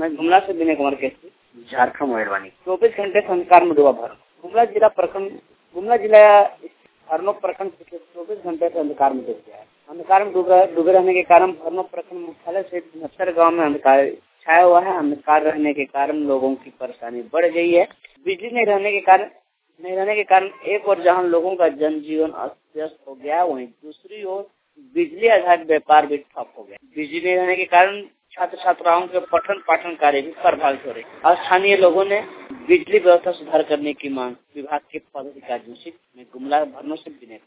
मैं गुमला से विनय कुमार केसी, झारखंड मेहरबानी। 24 घंटे से अंधकार में डूबा भरनो। गुमला जिला हरनो प्रखंड 24 घंटे से अंधकार में डूब गया है। अंधकार में डूबे रहने के कारण हरनो प्रखंड मुख्यालय से 69 गाँव में अंधकार छाया हुआ है। अंधकार रहने के कारण लोगों की परेशानी बढ़ गई है। बिजली नहीं रहने के कारण एक और जहां लोगों का जनजीवन अस्त व्यस्त हो गया, वहीं दूसरी ओर बिजली आधारित व्यापार भी ठप हो गया। बिजली नहीं रहने के कारण छात्र छात्राओं के पठन पाठन कार्य भी प्रभावित हो रहे। और स्थानीय लोगों ने बिजली व्यवस्था सुधार करने की मांग विभाग के पदाधिकारियों से गुमला भरनों से विनय